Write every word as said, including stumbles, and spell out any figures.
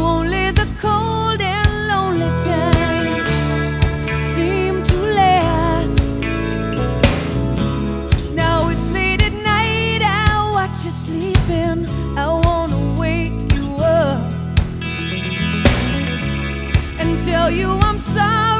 only the cold and lonely times seem to last. Now it's late at night, I watch you sleeping, I wanna wake you up and tell you I'm sorry